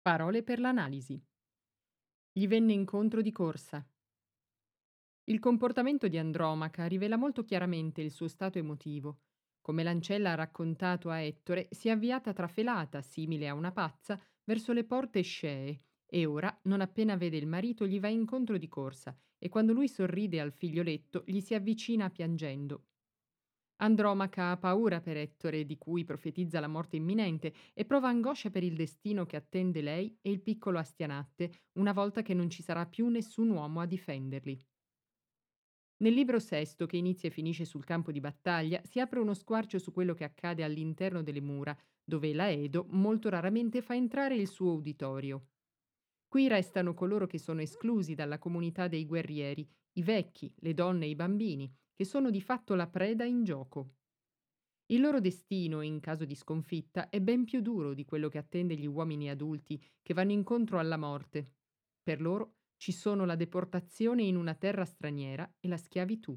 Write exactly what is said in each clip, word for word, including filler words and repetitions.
Parole per l'analisi. Gli venne incontro di corsa. Il comportamento di Andromaca rivela molto chiaramente il suo stato emotivo. Come l'ancella ha raccontato a Ettore, si è avviata trafelata, simile a una pazza, verso le porte scee e ora, non appena vede il marito, gli va incontro di corsa e quando lui sorride al figlioletto gli si avvicina piangendo. Andromaca ha paura per Ettore, di cui profetizza la morte imminente, e prova angoscia per il destino che attende lei e il piccolo Astianatte, una volta che non ci sarà più nessun uomo a difenderli. Nel libro sesto, che inizia e finisce sul campo di battaglia, si apre uno squarcio su quello che accade all'interno delle mura, dove l'Aedo molto raramente fa entrare il suo uditorio. Qui restano coloro che sono esclusi dalla comunità dei guerrieri, i vecchi, le donne e i bambini, che sono di fatto la preda in gioco. Il loro destino, in caso di sconfitta, è ben più duro di quello che attende gli uomini adulti che vanno incontro alla morte. Per loro ci sono la deportazione in una terra straniera e la schiavitù.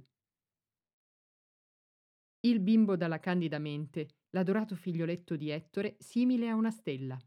Il bimbo dalla candida mente, l'adorato figlioletto di Ettore, simile a una stella.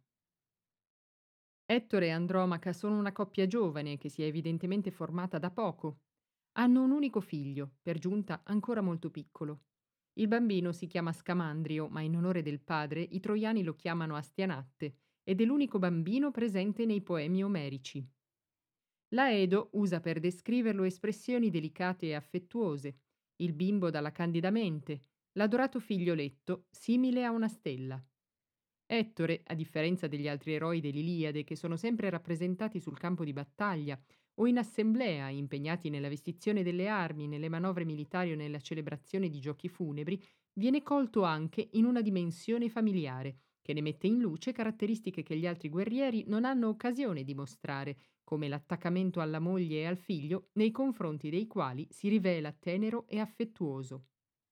Ettore e Andromaca sono una coppia giovane che si è evidentemente formata da poco. Hanno un unico figlio, per giunta ancora molto piccolo. Il bambino si chiama Scamandrio, ma in onore del padre i troiani lo chiamano Astianatte, ed è l'unico bambino presente nei poemi omerici. L'Aedo usa per descriverlo espressioni delicate e affettuose. Il bimbo dalla candida mente, l'adorato figlioletto, simile a una stella. Ettore, a differenza degli altri eroi dell'Iliade che sono sempre rappresentati sul campo di battaglia o in assemblea, impegnati nella vestizione delle armi, nelle manovre militari o nella celebrazione di giochi funebri, viene colto anche in una dimensione familiare, che ne mette in luce caratteristiche che gli altri guerrieri non hanno occasione di mostrare, come l'attaccamento alla moglie e al figlio, nei confronti dei quali si rivela tenero e affettuoso.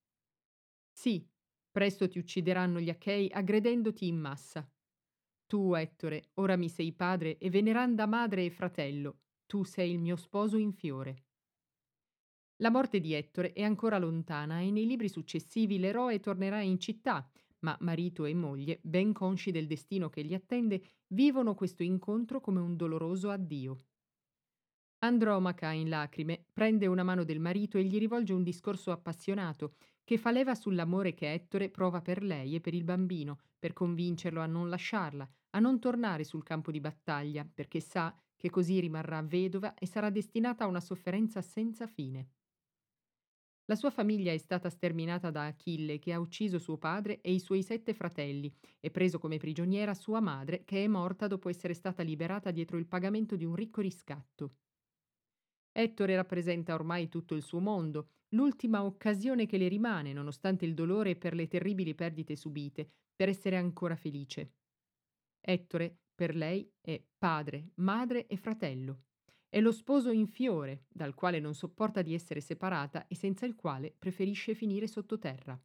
Sì, presto ti uccideranno gli Achei aggredendoti in massa. Tu, Ettore, ora mi sei padre e veneranda madre e fratello. Tu sei il mio sposo in fiore. La morte di Ettore è ancora lontana e nei libri successivi l'eroe tornerà in città, ma marito e moglie, ben consci del destino che li attende, vivono questo incontro come un doloroso addio. Andromaca, in lacrime, prende una mano del marito e gli rivolge un discorso appassionato, che fa leva sull'amore che Ettore prova per lei e per il bambino, per convincerlo a non lasciarla, a non tornare sul campo di battaglia, perché sa che così rimarrà vedova e sarà destinata a una sofferenza senza fine. La sua famiglia è stata sterminata da Achille, che ha ucciso suo padre e i suoi sette fratelli, e preso come prigioniera sua madre, che è morta dopo essere stata liberata dietro il pagamento di un ricco riscatto. Ettore rappresenta ormai tutto il suo mondo, l'ultima occasione che le rimane, nonostante il dolore per le terribili perdite subite, per essere ancora felice. Ettore, per lei, è padre, madre e fratello. È lo sposo in fiore, dal quale non sopporta di essere separata e senza il quale preferisce finire sottoterra.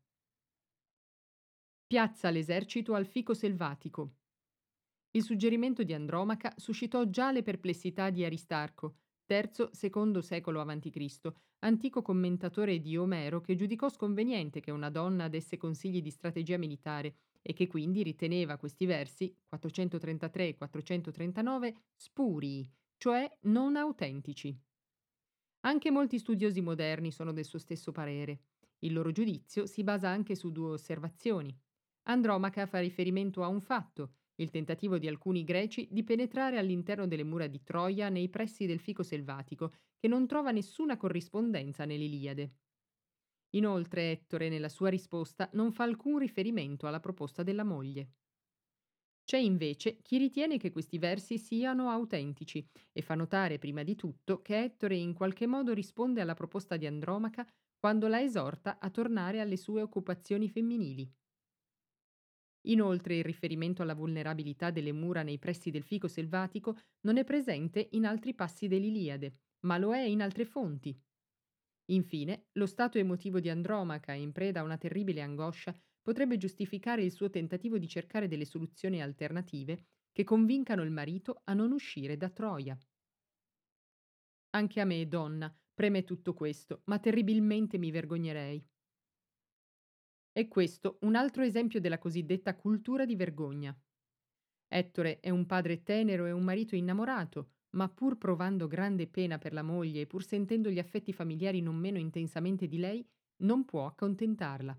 Piazza l'esercito al fico selvatico. Il suggerimento di Andromaca suscitò già le perplessità di Aristarco, terzo-secondo secolo avanti Cristo, antico commentatore di Omero che giudicò sconveniente che una donna desse consigli di strategia militare e che quindi riteneva questi versi, quattrocentotrentatré e quattrocentotrentanove, spurii, cioè non autentici. Anche molti studiosi moderni sono del suo stesso parere. Il loro giudizio si basa anche su due osservazioni. Andromaca fa riferimento a un fatto, il tentativo di alcuni greci di penetrare all'interno delle mura di Troia nei pressi del fico selvatico, che non trova nessuna corrispondenza nell'Iliade. Inoltre Ettore, nella sua risposta, non fa alcun riferimento alla proposta della moglie. C'è invece chi ritiene che questi versi siano autentici e fa notare prima di tutto che Ettore in qualche modo risponde alla proposta di Andromaca quando la esorta a tornare alle sue occupazioni femminili. Inoltre il riferimento alla vulnerabilità delle mura nei pressi del fico selvatico non è presente in altri passi dell'Iliade, ma lo è in altre fonti. Infine, lo stato emotivo di Andromaca, in preda a una terribile angoscia, potrebbe giustificare il suo tentativo di cercare delle soluzioni alternative che convincano il marito a non uscire da Troia. Anche a me, donna, preme tutto questo, ma terribilmente mi vergognerei. È questo un altro esempio della cosiddetta cultura di vergogna. Ettore è un padre tenero e un marito innamorato, ma pur provando grande pena per la moglie e pur sentendo gli affetti familiari non meno intensamente di lei, non può accontentarla.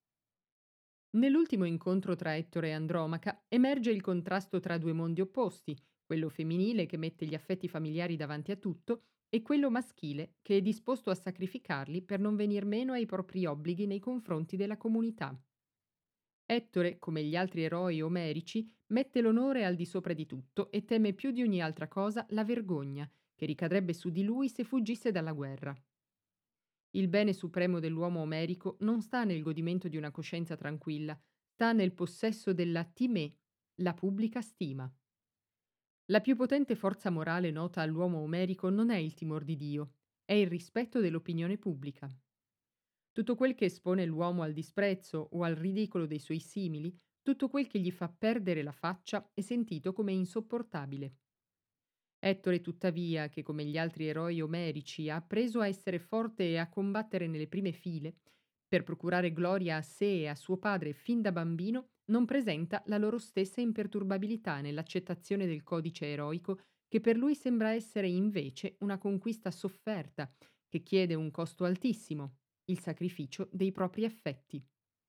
Nell'ultimo incontro tra Ettore e Andromaca emerge il contrasto tra due mondi opposti, quello femminile che mette gli affetti familiari davanti a tutto e quello maschile che è disposto a sacrificarli per non venir meno ai propri obblighi nei confronti della comunità. Ettore, come gli altri eroi omerici, mette l'onore al di sopra di tutto e teme più di ogni altra cosa la vergogna, che ricadrebbe su di lui se fuggisse dalla guerra. Il bene supremo dell'uomo omerico non sta nel godimento di una coscienza tranquilla, sta nel possesso della timè, la pubblica stima. La più potente forza morale nota all'uomo omerico non è il timor di Dio, è il rispetto dell'opinione pubblica. Tutto quel che espone l'uomo al disprezzo o al ridicolo dei suoi simili, tutto quel che gli fa perdere la faccia è sentito come insopportabile. Ettore, tuttavia, che come gli altri eroi omerici ha appreso a essere forte e a combattere nelle prime file, per procurare gloria a sé e a suo padre fin da bambino, non presenta la loro stessa imperturbabilità nell'accettazione del codice eroico che per lui sembra essere invece una conquista sofferta, che chiede un costo altissimo, il sacrificio dei propri affetti.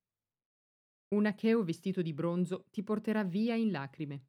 Un acheo vestito di bronzo ti porterà via in lacrime.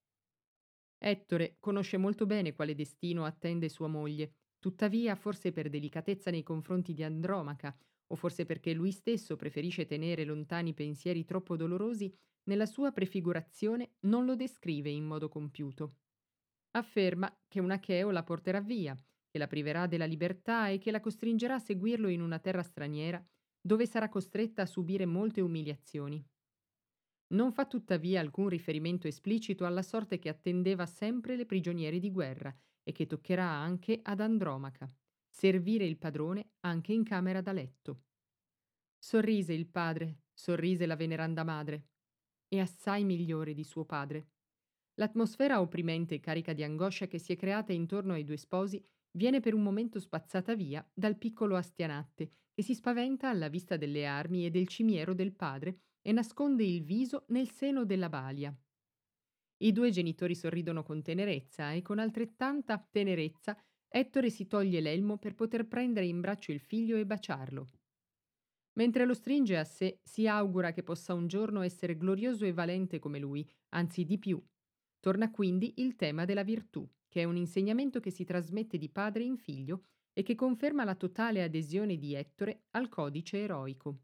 Ettore conosce molto bene quale destino attende sua moglie, tuttavia, forse per delicatezza nei confronti di Andromaca, o forse perché lui stesso preferisce tenere lontani pensieri troppo dolorosi, nella sua prefigurazione non lo descrive in modo compiuto. Afferma che un acheo la porterà via, che la priverà della libertà e che la costringerà a seguirlo in una terra straniera, dove sarà costretta a subire molte umiliazioni. Non fa tuttavia alcun riferimento esplicito alla sorte che attendeva sempre le prigioniere di guerra e che toccherà anche ad Andromaca, servire il padrone anche in camera da letto. Sorrise il padre, sorrise la veneranda madre, e assai migliore di suo padre. L'atmosfera opprimente e carica di angoscia che si è creata intorno ai due sposi viene per un momento spazzata via dal piccolo Astianatte, che si spaventa alla vista delle armi e del cimiero del padre e nasconde il viso nel seno della balia. I due genitori sorridono con tenerezza e con altrettanta tenerezza Ettore si toglie l'elmo per poter prendere in braccio il figlio e baciarlo. Mentre lo stringe a sé, si augura che possa un giorno essere glorioso e valente come lui, anzi di più. Torna quindi il tema della virtù, che è un insegnamento che si trasmette di padre in figlio e che conferma la totale adesione di Ettore al codice eroico.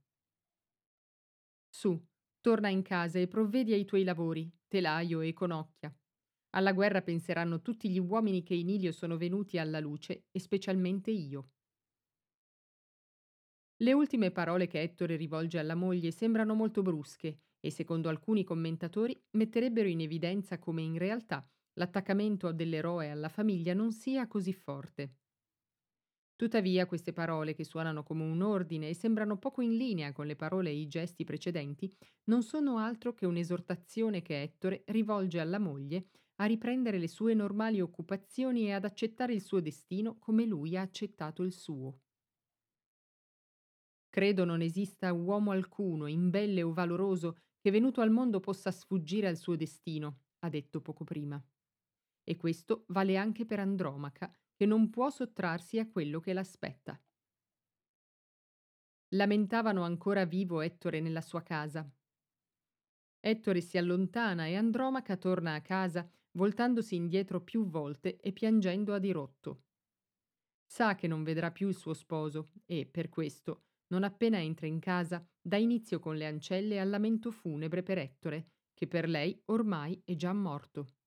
Su, torna in casa e provvedi ai tuoi lavori, telaio e conocchia. Alla guerra penseranno tutti gli uomini che in Ilio sono venuti alla luce, e specialmente io. Le ultime parole che Ettore rivolge alla moglie sembrano molto brusche e, secondo alcuni commentatori, metterebbero in evidenza come in realtà l'attaccamento dell'eroe alla famiglia non sia così forte. Tuttavia, queste parole, che suonano come un ordine e sembrano poco in linea con le parole e i gesti precedenti, non sono altro che un'esortazione che Ettore rivolge alla moglie a riprendere le sue normali occupazioni e ad accettare il suo destino come lui ha accettato il suo. Credo non esista uomo alcuno, imbelle o valoroso, che venuto al mondo possa sfuggire al suo destino, ha detto poco prima. E questo vale anche per Andromaca, che non può sottrarsi a quello che l'aspetta. Lamentavano ancora vivo Ettore nella sua casa. Ettore si allontana e Andromaca torna a casa, voltandosi indietro più volte e piangendo a dirotto. Sa che non vedrà più il suo sposo e, per questo, non appena entra in casa, dà inizio con le ancelle al lamento funebre per Ettore, che per lei ormai è già morto.